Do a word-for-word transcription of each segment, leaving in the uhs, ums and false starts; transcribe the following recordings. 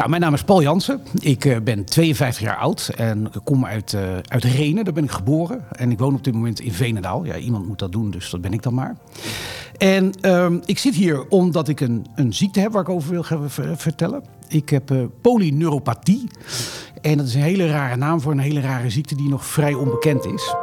Nou, mijn naam is Paul Jansen. Ik uh, ben tweeënvijftig jaar oud en ik kom uit, uh, uit Rhenen. Daar ben ik geboren. En ik woon op dit moment in Veenendaal. Ja, iemand moet dat doen, dus dat ben ik dan maar. En uh, ik zit hier omdat ik een, een ziekte heb waar ik over wil gaan vertellen. Ik heb uh, polyneuropathie. En dat is een hele rare naam voor een hele rare ziekte die nog vrij onbekend is.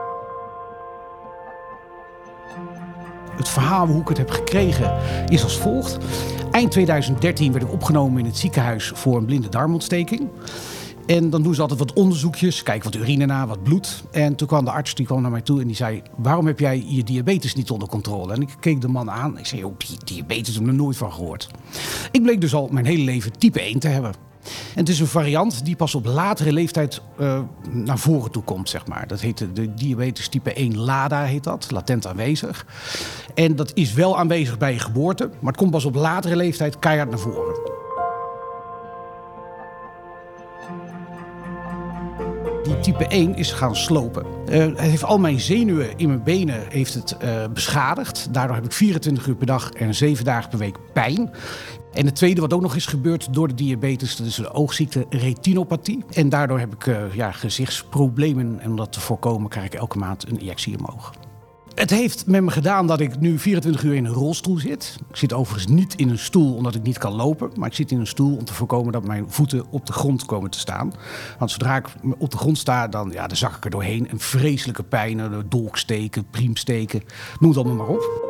Het verhaal hoe ik het heb gekregen is als volgt. Eind tweeduizend dertien werd ik opgenomen in het ziekenhuis voor een blinde darmontsteking. En dan doen ze altijd wat onderzoekjes, kijken wat urine na, wat bloed. En toen kwam de arts die kwam naar mij toe en die zei: waarom heb jij je diabetes niet onder controle? En ik keek de man aan. Ik zei: oh, diabetes heb ik er nooit van gehoord. Ik bleek dus al mijn hele leven type één te hebben. En het is een variant die pas op latere leeftijd uh, naar voren toe komt, zeg maar. Dat heet de diabetes type één LADA, heet dat, latent aanwezig. En dat is wel aanwezig bij je geboorte, maar het komt pas op latere leeftijd keihard naar voren. Die type één is gaan slopen. Uh, het heeft al mijn zenuwen in mijn benen heeft het, uh, beschadigd. Daardoor heb ik vierentwintig uur per dag en zeven dagen per week pijn. En het tweede wat ook nog is gebeurd door de diabetes, dat is de oogziekte retinopathie. En daardoor heb ik uh, ja, gezichtsproblemen. En om dat te voorkomen krijg ik elke maand een injectie in mijn oog. Het heeft met me gedaan dat ik nu vierentwintig uur in een rolstoel zit. Ik zit overigens niet in een stoel omdat ik niet kan lopen. Maar ik zit in een stoel om te voorkomen dat mijn voeten op de grond komen te staan. Want zodra ik op de grond sta, dan, ja, dan zak ik er doorheen. Een vreselijke pijn, dolksteken, priemsteken, noem het allemaal maar op.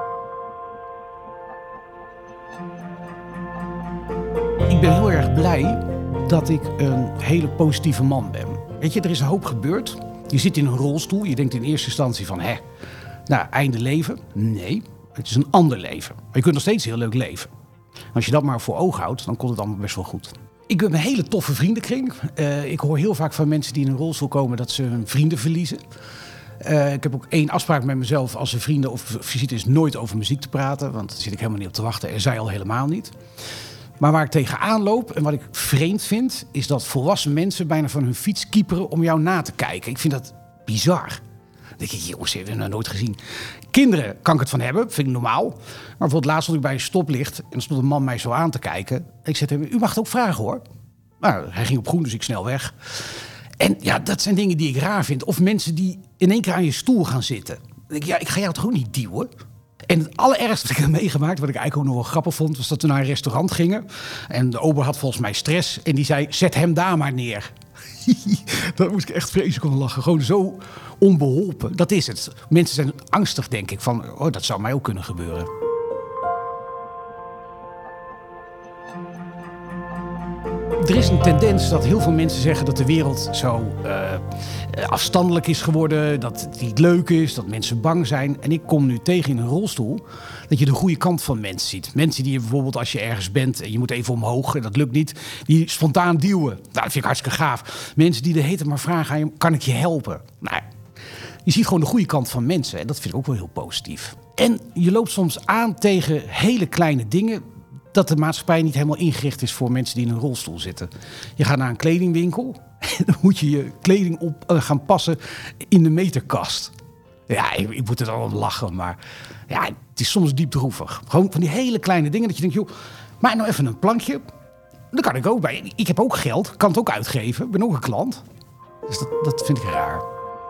Ik ben heel erg blij dat ik een hele positieve man ben. Weet je, er is een hoop gebeurd. Je zit in een rolstoel. Je denkt in eerste instantie van, hè, nou, einde leven. Nee, het is een ander leven. Maar je kunt nog steeds heel leuk leven. Als je dat maar voor ogen houdt, dan komt het allemaal best wel goed. Ik heb een hele toffe vriendenkring. Uh, ik hoor heel vaak van mensen die in een rolstoel komen dat ze hun vrienden verliezen. Uh, ik heb ook één afspraak met mezelf als er vrienden of visite is nooit over muziek te praten. Want daar zit ik helemaal niet op te wachten en zij al helemaal niet. Maar waar ik tegenaan loop en wat ik vreemd vind, is dat volwassen mensen bijna van hun fiets kieperen om jou na te kijken. Ik vind dat bizar. Dan denk ik, jongens, hebben we dat nooit gezien. Kinderen kan ik het van hebben, vind ik normaal. Maar bijvoorbeeld laatst stond ik bij een stoplicht en er stond een man mij zo aan te kijken. Ik zei tegen hem: u mag het ook vragen hoor. Nou, hij ging op groen, dus ik snel weg. En ja, dat zijn dingen die ik raar vind. Of mensen die in één keer aan je stoel gaan zitten. Dan denk ik, ja, ik ga jou toch ook niet duwen? En het allerergste wat ik heb meegemaakt, wat ik eigenlijk ook nog wel grappig vond, was dat we naar een restaurant gingen. En de ober had volgens mij stress en die zei: zet hem daar maar neer. Daar moest ik echt vreselijk om lachen. Gewoon zo onbeholpen. Dat is het. Mensen zijn angstig, denk ik, van oh, dat zou mij ook kunnen gebeuren. Er is een tendens dat heel veel mensen zeggen dat de wereld zo uh, afstandelijk is geworden, dat het niet leuk is, dat mensen bang zijn. En ik kom nu tegen in een rolstoel dat je de goede kant van mensen ziet. Mensen die je bijvoorbeeld als je ergens bent en je moet even omhoog en dat lukt niet, die spontaan duwen. Nou, dat vind ik hartstikke gaaf. Mensen die de hele tijd maar vragen aan je: kan ik je helpen? Nou, je ziet gewoon de goede kant van mensen en dat vind ik ook wel heel positief. En je loopt soms aan tegen hele kleine dingen, dat de maatschappij niet helemaal ingericht is voor mensen die in een rolstoel zitten. Je gaat naar een kledingwinkel en dan moet je je kleding op uh, gaan passen in de meterkast. Ja, ik, ik moet er dan om lachen, maar ja, het is soms diep droevig. Gewoon van die hele kleine dingen dat je denkt, joh, maak nou even een plankje. Dan kan ik ook bij. Ik heb ook geld, kan het ook uitgeven. Ik ben ook een klant. Dus dat, dat vind ik raar.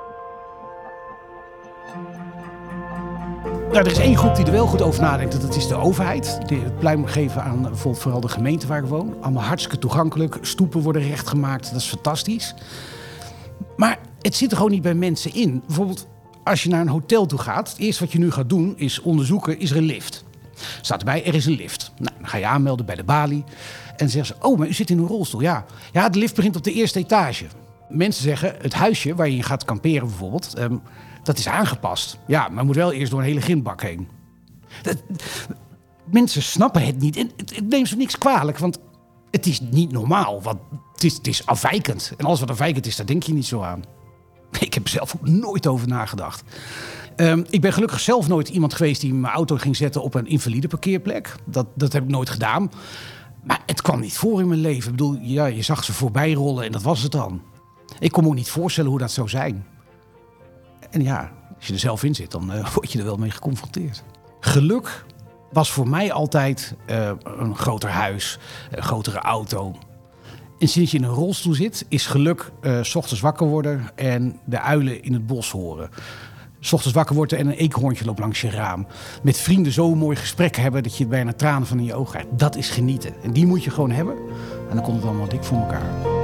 Nou, er is één groep die er wel goed over nadenkt. Dat is de overheid. Die het pluim geven aan bijvoorbeeld vooral de gemeente waar ik woon. Allemaal hartstikke toegankelijk. Stoepen worden rechtgemaakt. Dat is fantastisch. Maar het zit er gewoon niet bij mensen in. Bijvoorbeeld als je naar een hotel toe gaat. Het eerste wat je nu gaat doen is onderzoeken. Is er een lift? Staat erbij, er is een lift. Nou, dan ga je aanmelden bij de balie. En dan zeggen ze: oh, maar u zit in een rolstoel. Ja, ja, de lift begint op de eerste etage. Mensen zeggen, het huisje waar je in gaat kamperen bijvoorbeeld, Um, dat is aangepast. Ja, maar moet wel eerst door een hele grindbak heen. Dat, mensen snappen het niet. En het, het neemt ze niks kwalijk, want het is niet normaal. Want het is, het is afwijkend. En alles wat afwijkend is, daar denk je niet zo aan. Ik heb er zelf ook nooit over nagedacht. Um, ik ben gelukkig zelf nooit iemand geweest die mijn auto ging zetten op een invalide parkeerplek. Dat, dat heb ik nooit gedaan. Maar het kwam niet voor in mijn leven. Ik bedoel, ja, je zag ze voorbij rollen en dat was het dan. Ik kon me ook niet voorstellen hoe dat zou zijn. En ja, als je er zelf in zit, dan uh, word je er wel mee geconfronteerd. Geluk was voor mij altijd uh, een groter huis, een grotere auto. En sinds je in een rolstoel zit, is geluk uh, 's ochtends wakker worden en de uilen in het bos horen. 's Ochtends wakker worden en een eekhoorntje loopt langs je raam. Met vrienden zo'n mooi gesprek hebben dat je bijna tranen van in je ogen krijgt. Dat is genieten. En die moet je gewoon hebben. En dan komt het allemaal dik voor elkaar.